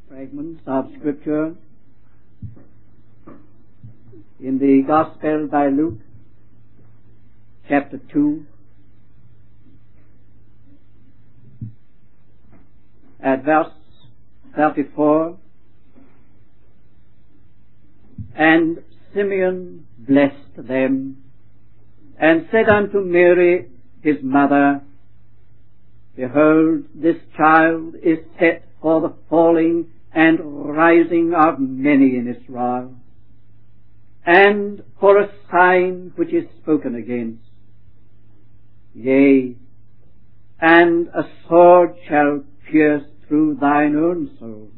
Fragments of Scripture in the Gospel by Luke, chapter 2, at verse 34. And Simeon blessed them, and said unto Mary his mother, Behold, this child is set for the falling and rising of many in Israel, and for a sign which is spoken against. Yea, and a sword shall pierce through thine own soul,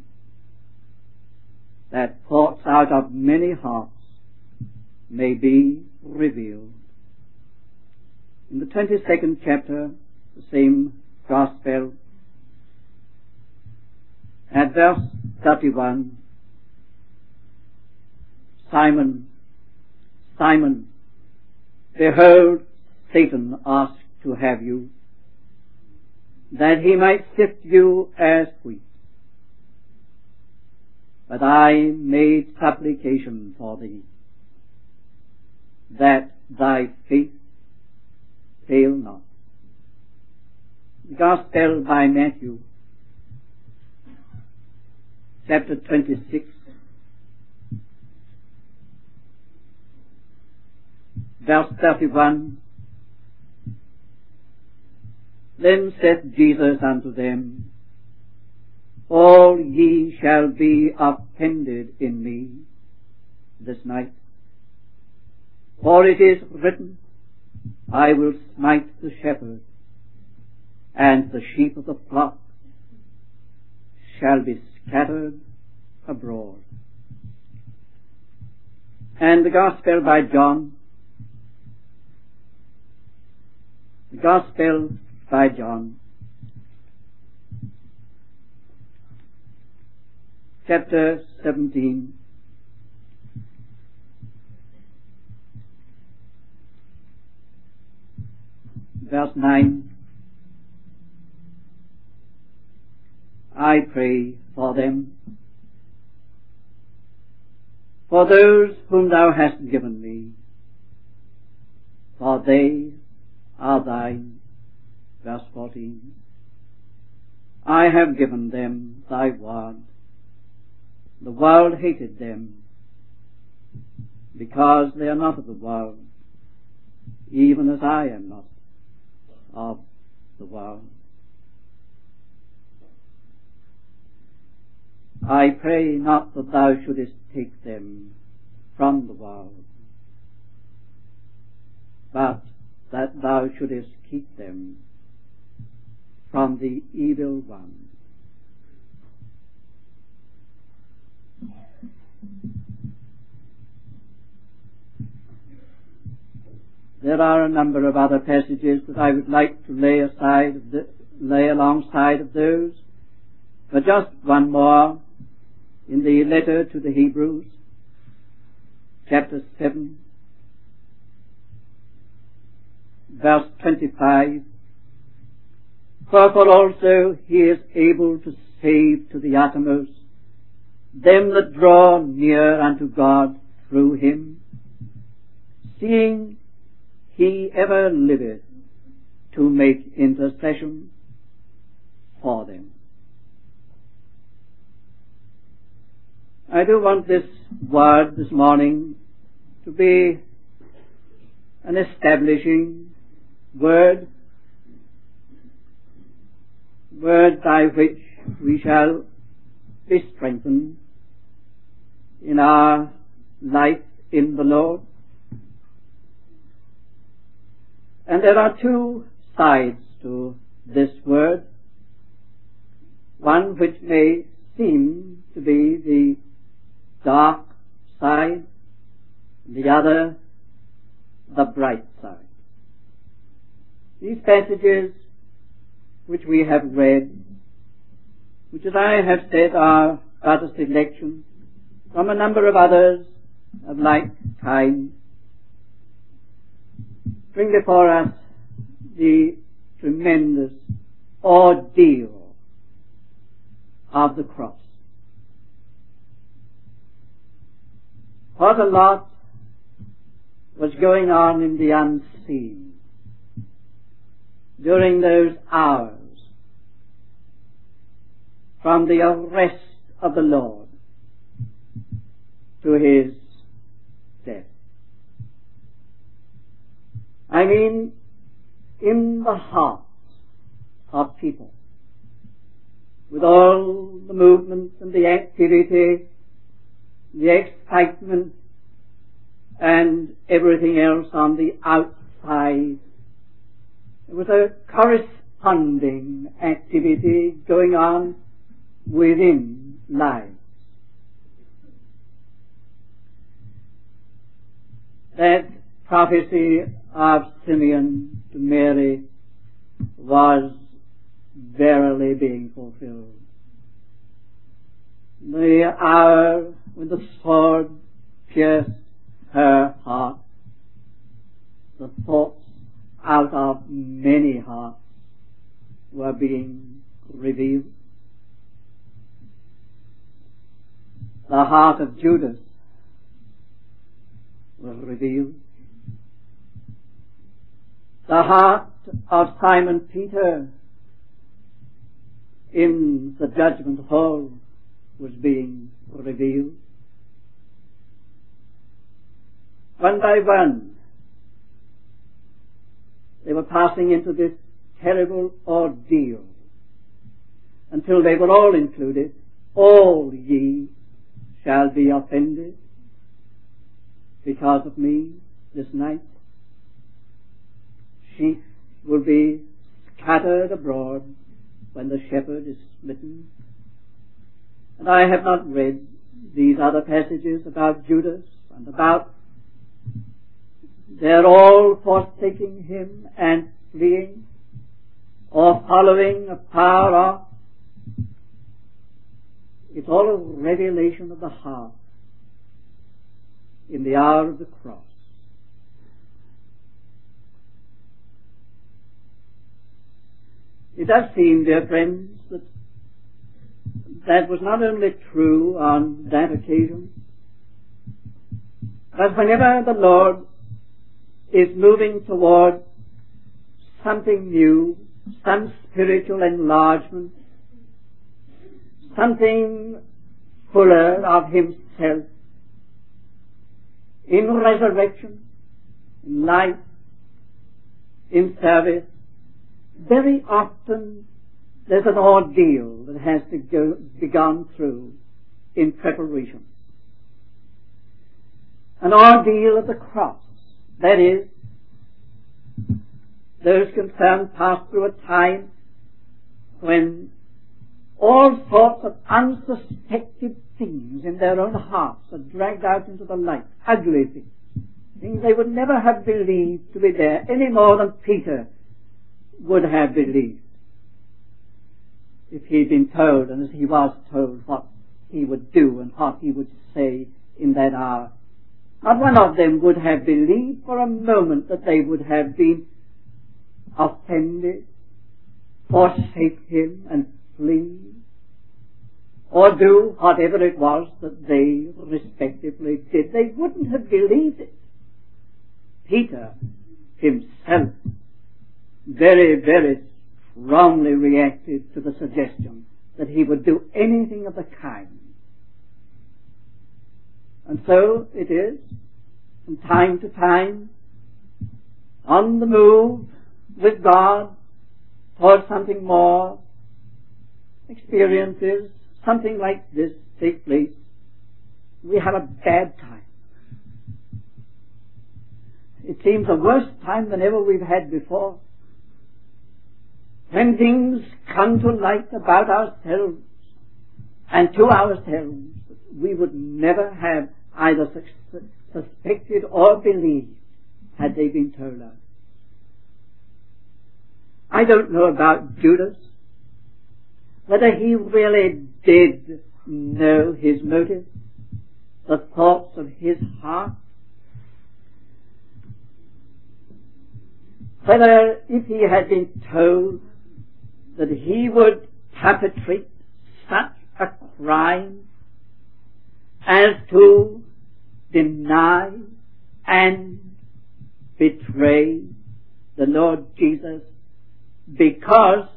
that thoughts out of many hearts may be revealed. In the 22nd chapter, the same Gospel, at verse 31, Simon, Simon, behold, Satan asked to have you, that he might sift you as wheat. But I made supplication for thee, that thy faith fail not. The Gospel by Matthew, chapter 26, verse 31. Then said Jesus unto them, All ye shall be offended in me this night. For it is written, I will smite the shepherd, and the sheep of the flock shall be scattered abroad. And the Gospel by John, the Gospel by John, chapter 17, verse 9. I pray for them, for those whom thou hast given me, for they are thine. Verse 14. I have given them thy word. The world hated them, because they are not of the world, even as I am not of the world. I pray not that thou shouldest take them from the world, but that thou shouldest keep them from the evil one. There are a number of other passages that I would like to lay alongside of those, but just one more in the letter to the Hebrews, chapter 7, verse 25. Wherefore also he is able to save to the uttermost them that draw near unto God through him, seeing he ever liveth to make intercession for them. I do want this word this morning to be an establishing word by which we shall be strengthened in our life in the Lord. And there are two sides to this word. One which may seem to be the dark side, the other the bright side. These passages which we have read, which as I have said are but a selection from a number of others of like kind, bring before us the tremendous ordeal of the cross. what a lot was going on in the unseen during those hours from the arrest of the Lord to his death. I mean, in the hearts of people, with all the movement and the activity, the excitement, and everything else on the outside, there was a corresponding activity going on within lives. That prophecy of Simeon to Mary was verily being fulfilled. The hour when the sword pierced her heart, the thoughts out of many hearts were being revealed. The heart of Judas was revealed. The heart of Simon Peter in the judgment hall was being revealed. One by one, they were passing into this terrible ordeal until they were all included. All ye shall be offended because of me this night. Sheep will be scattered abroad when the shepherd is smitten. And I have not read these other passages about Judas and about their all forsaking him and fleeing or following afar off. It's all a revelation of the heart in the hour of the cross. It does seem, dear friends, that was not only true on that occasion, but whenever the Lord is moving toward something new, some spiritual enlargement, something fuller of himself, in resurrection, in life, in service, very often there's an ordeal that has to be gone through in preparation. An ordeal of the cross. That is, those concerned pass through a time when all sorts of unsuspected things in their own hearts are dragged out into the light. Ugly things. Things they would never have believed to be there any more than Peter would have believed if he'd been told, and as he was told, what he would do and what he would say in that hour. Not one of them would have believed for a moment that they would have been offended, forsake him and flee, or do whatever it was that they respectively did. They wouldn't have believed it. Peter himself very, very strongly reacted to the suggestion that he would do anything of the kind. And so it is, from time to time, on the move with God towards something more, experiences, something like this take place, we have a bad time. It seems a worse time than ever we've had before. When things come to light about ourselves and to ourselves, we would never have either suspected or believed had they been told us. I don't know about Judas, whether he really did know his motive, the thoughts of his heart, whether if he had been told that he would perpetrate such a crime as to deny and betray the Lord Jesus because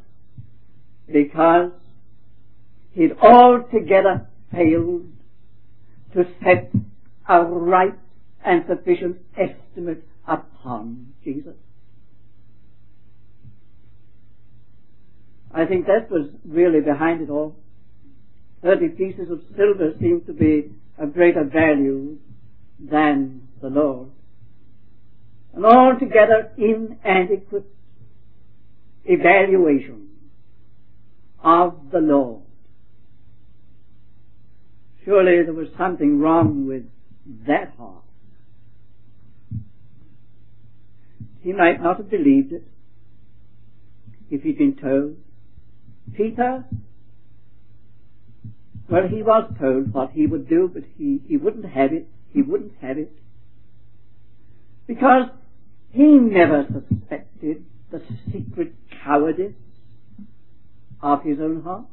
he'd altogether failed to set a right and sufficient estimate upon Jesus. I think that was really behind it all. 30 pieces of silver seemed to be of greater value than the Lord. An altogether inadequate evaluation of the Lord. Surely there was something wrong with that heart. He might not have believed it if he'd been told. Peter, well, he was told what he would do, but he wouldn't have it. He wouldn't have it. Because he never suspected the secret cowardice of his own heart.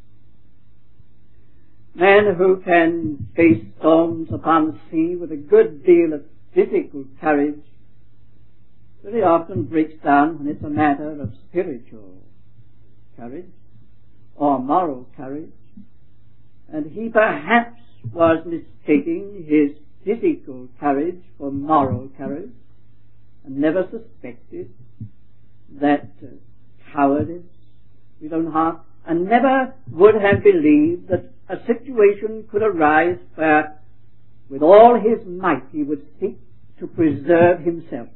Man who can face storms upon the sea with a good deal of physical courage very often breaks down when it's a matter of spiritual courage or moral courage. And he perhaps was mistaking his physical courage for moral courage and never suspected that cowardice in his own heart, and never would have believed that a situation could arise where with all his might he would seek to preserve himself.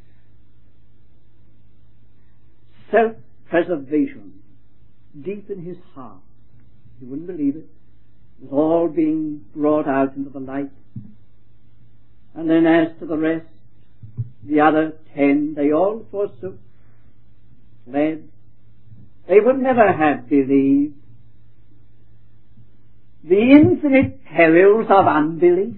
Self-preservation deep in his heart. He wouldn't believe it. It was all being brought out into the light. And then as to the rest, the other 10, they all forsook, fled. They would never have believed the infinite perils of unbelief.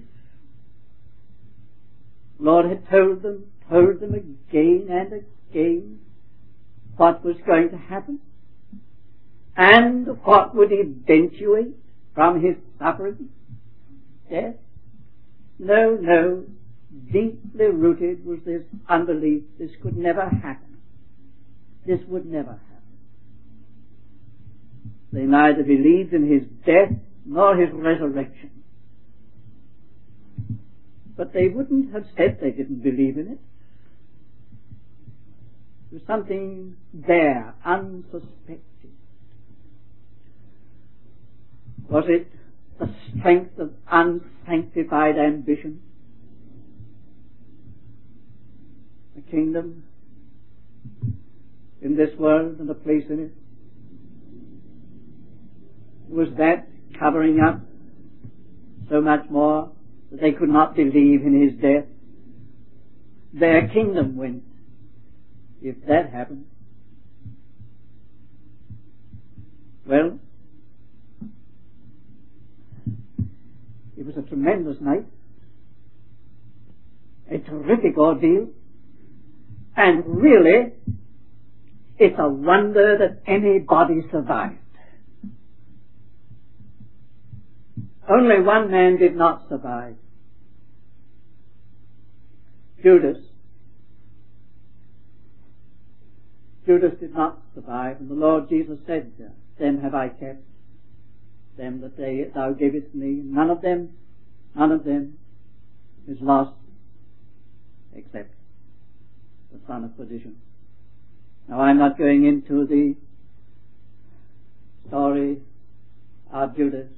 Lord had told them again and again what was going to happen and what would eventuate from his suffering. Death? No. Deeply rooted was this unbelief. This could never happen. This would never happen. They neither believed in his death nor his resurrection. But they wouldn't have said they didn't believe in it. There was something there, unsuspected. Was it the strength of unsanctified ambition? A kingdom in this world and a place in it? Was that covering up so much more that they could not believe in his death? Their kingdom went. If that happened, well, it was a tremendous night, a terrific ordeal, and really, it's a wonder that anybody survived. Only one man did not survive. Judas. Judas did not survive, and the Lord Jesus said, "Them have I kept, them that thou gavest me. None of them is lost except the son of perdition." Now I'm not going into the story of Judas,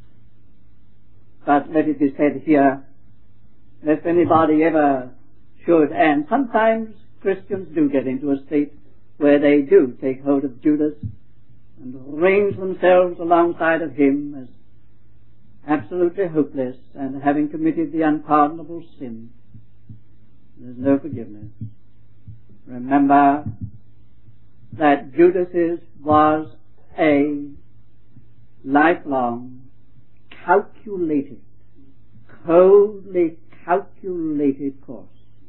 but let it be said here, if anybody ever should, and sometimes Christians do get into a state where they do take hold of Judas and range themselves alongside of him as absolutely hopeless and having committed the unpardonable sin, there's no forgiveness. Remember that Judas was a lifelong, calculated, coldly calculated course.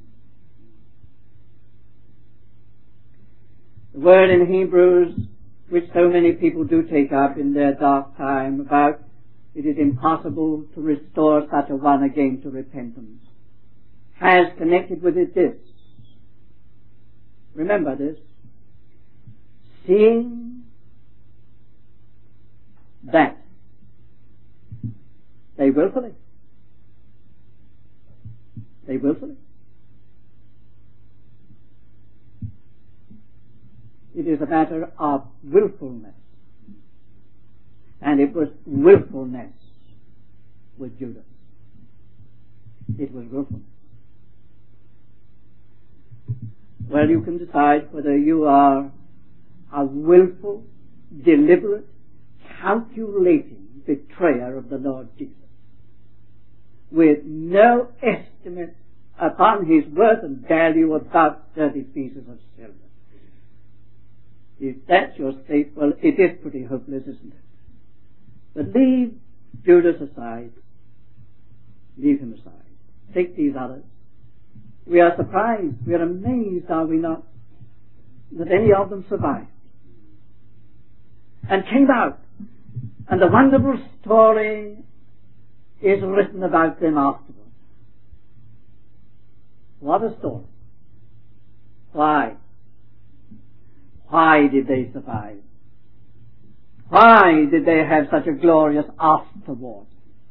The word in Hebrews, which so many people do take up in their dark time, about it is impossible to restore such a one again to repentance, has connected with it this. Remember this. Seeing that they willfully. It is a matter of willfulness. And it was willfulness with Judas. It was willfulness. Well, you can decide whether you are a willful, deliberate, calculating betrayer of the Lord Jesus, with no estimate upon his worth and value about 30 pieces of silver. If that's your state, well, it is pretty hopeless, isn't it? But leave Judas aside. Leave him aside. Take these others. We are surprised, we are amazed, are we not, that any of them survived and came out. And the wonderful story is written about them afterwards. What a story. Why? Why did they survive? Why did they have such a glorious afterward?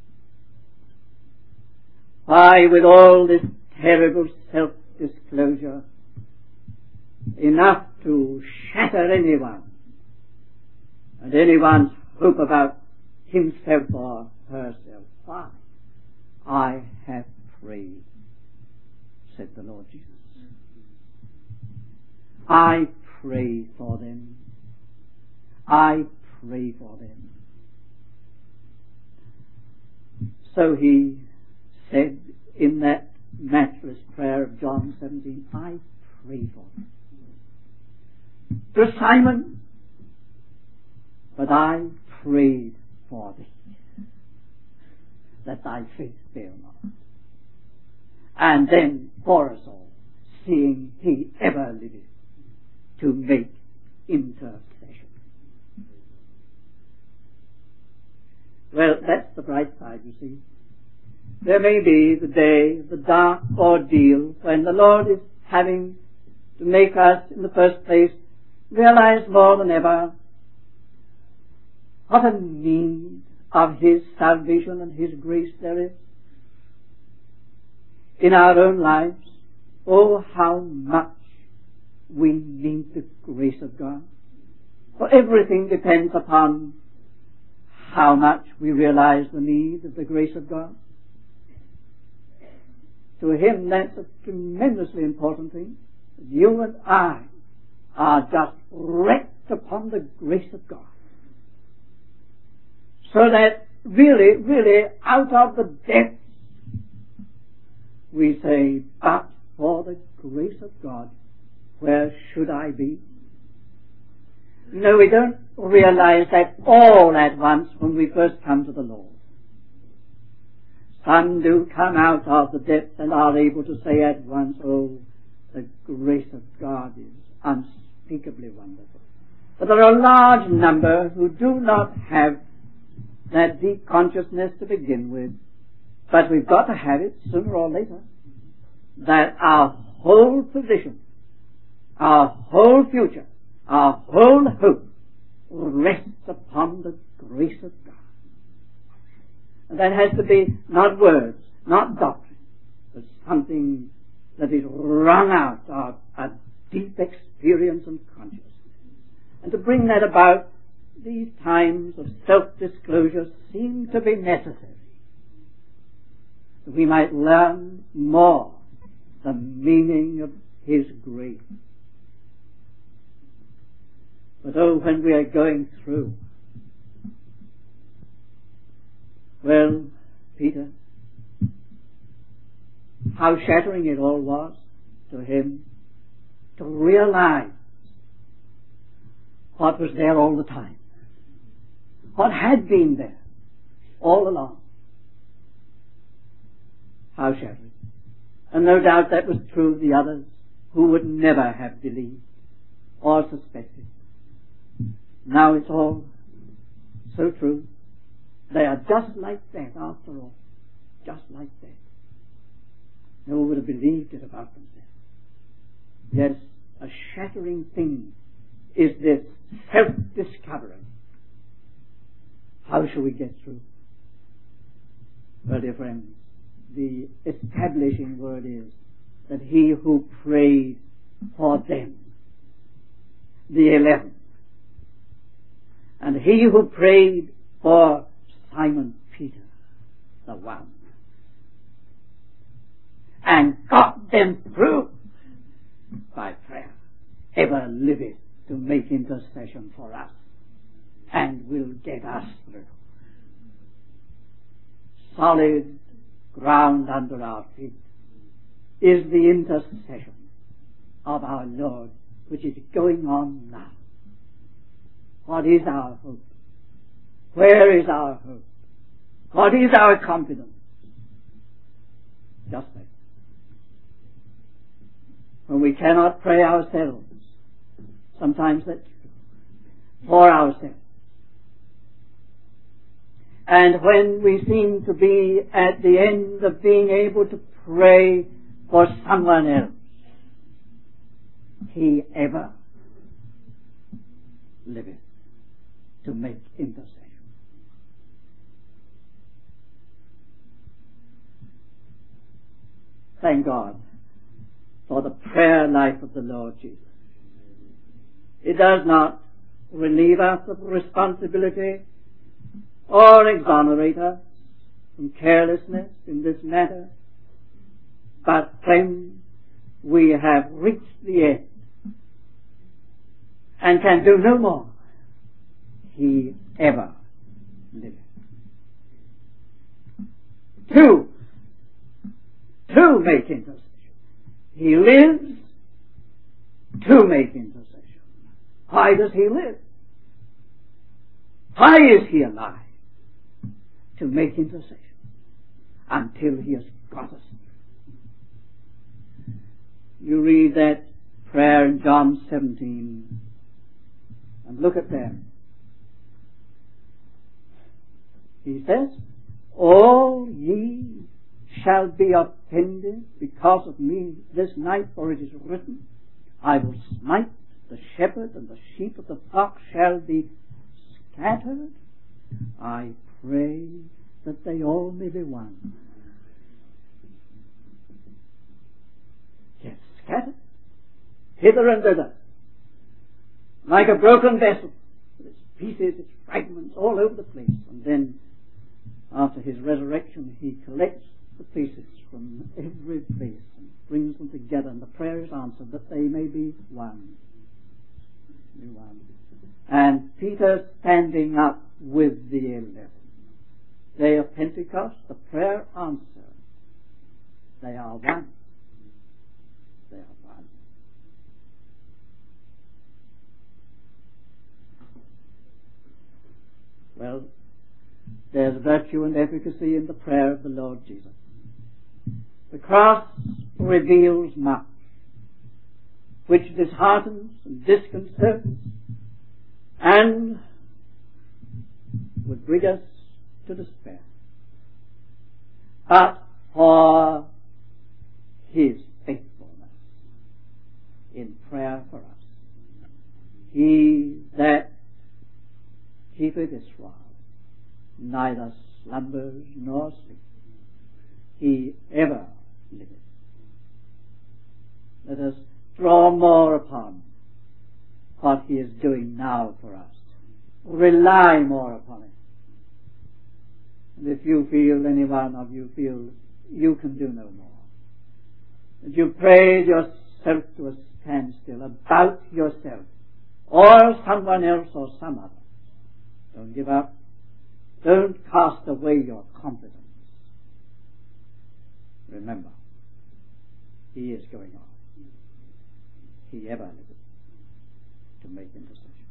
Why, with all this terrible self-disclosure, enough to shatter anyone and anyone's hope about himself or herself? Why? I have prayed, said the Lord Jesus. I pray for them. I pray for them. So he said in that matchless prayer of John 17, I pray for them. To Simon, but I prayed for thee, that thy faith fail not. And then for us all, seeing he ever liveth to make intercession. Well, that's the bright side, you see. There may be the day, the dark ordeal, when the Lord is having to make us, in the first place, realize more than ever what a need of His salvation and His grace there is in our own lives. Oh, how much we need the grace of God. For everything depends upon how much we realize the need of the grace of God. To Him, that's a tremendously important thing. You and I are just wrecked upon the grace of God. So that really, out of the depths, we say, but for the grace of God, where should I be? No, we don't realize that all at once when we first come to the Lord. Some do come out of the depths and are able to say at once, oh, the grace of God is unspeakably wonderful. But there are a large number who do not have that deep consciousness to begin with. But we've got to have it sooner or later. That our whole position, our whole future, our whole hope rests upon the grace of God. And that has to be not words, not doctrine, but something that is wrung out of a deep experience and consciousness. And to bring that about, these times of self-disclosure seem to be necessary, that we might learn more the meaning of His grace. But oh, when we are going through, well, Peter, how shattering it all was to him to realize what was there all the time, what had been there all along. How shattering. And no doubt that was true of the others who would never have believed or suspected. Now it's all so true. They are just like that after all. Just like that. No one would have believed it about themselves. Yes, a shattering thing is this self-discovery. How shall we get through? Well, dear friends, the establishing word is that he who prayed for them, the 11, and he who prayed for Simon Peter, the one, and got them through by prayer, ever liveth to make intercession for us, and will get us through. Solid ground under our feet is the intercession of our Lord, which is going on now. What is our hope? Where is our hope? What is our confidence? Just that. When we cannot pray ourselves, sometimes that's true, for ourselves. And when we seem to be at the end of being able to pray for someone else, he ever liveth to make intercession. Thank God for the prayer life of the Lord Jesus. It does not relieve us of responsibility or exonerate us from carelessness in this matter, but when we have reached the end and can do no more, he ever liveth. To make intercession. He lives to make intercession. Why does he live? Why is he alive? To make intercession until he has got us. You read that prayer in John 17 and look at that. He says, all ye shall be offended because of me this night, for it is written, I will smite the shepherd, and the sheep of the flock shall be scattered. I pray that they all may be one. Yes, scattered hither and thither, like a broken vessel, with its pieces, its fragments all over the place. And then, after his resurrection, he collects the pieces from every place and brings them together, and the prayer is answered that they may be one. Be one. And Peter standing up with the 11. Day of Pentecost, the prayer answered. They are one. They are one. Well, there's virtue and efficacy in the prayer of the Lord Jesus. The cross reveals much which disheartens and disconcerts and would bring us to despair. But for his faithfulness in prayer for us, he that keepeth Israel neither slumbers nor sleeps, he ever liveth. Let us draw more upon what he is doing now for us. Rely more upon it. And if you feel, any one of you feel, you can do no more, that you prayed yourself to a standstill about yourself or someone else or some other, don't give up. Don't cast away your confidence. Remember, he is going on. He ever liveth to make intercession.